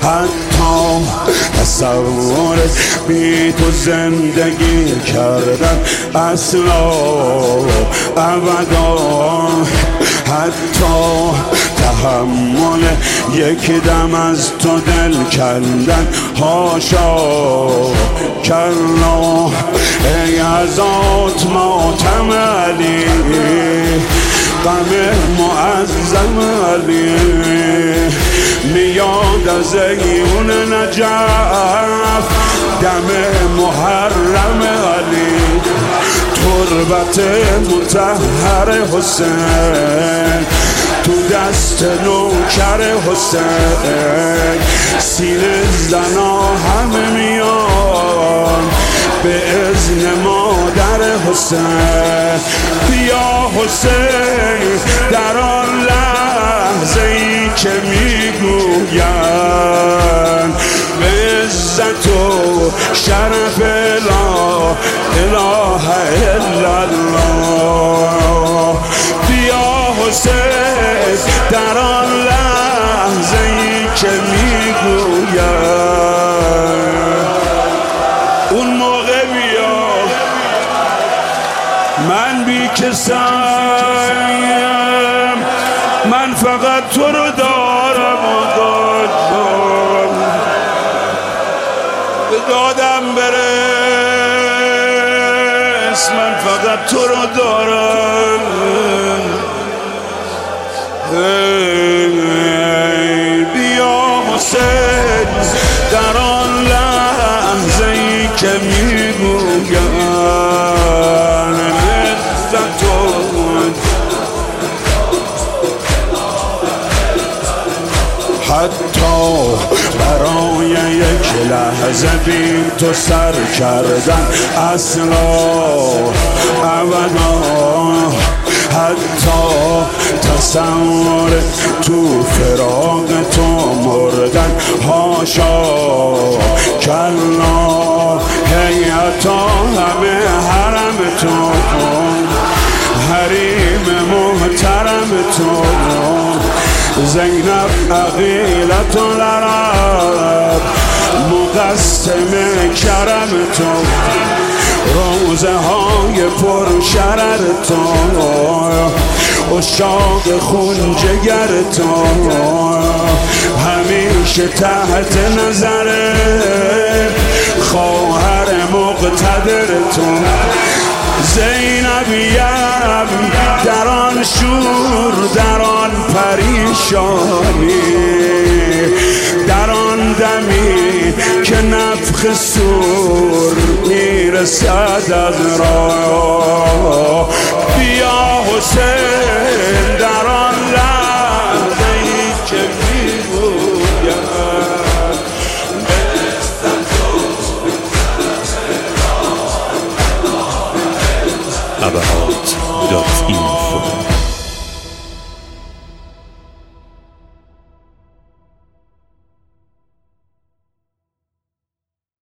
حتی تصور بی تو زندگی کردن اصلا ابدا، حتی تحمل یک دم از تو دل کندن حاشا کلا. ای ازات ماتم علی، غم معظم علی، میاد از ایون نجف دم محرم علی، تربت مطهر حسین تو دست نوکر حسین، سینه زنا همه میان به اذن مادر حسین. بیا حسین در آن لحظه ای که میگوین به عزت و شرف لا اله الا الله. بیا حسین در آن لحظه ای که میگوین اون موقع بیا من بی کسیم، من فقط تو رو دارم و دادم به دادم برس، من فقط تو رو دارم. بیا حسین در آن لحظه ای که میگویم عزت و حتی برای یک لحظه بی تو سر کردن اصلا ابدا، حتی تصور تو فراق تو مردن حاشا کلا. هیئتا همه حرم تو، حریم محترم تو، زینب عقیلة العرب مقسم کرم تو، روزه های پر شرر تو، عشاق خون جگر تو، همیشه تحت نظر خواهر مقتدر تو. زینبیم در آن شور، در آن پریشانی، در آن دمی که نفخ صور میرسد از راه. بیا حسین در آن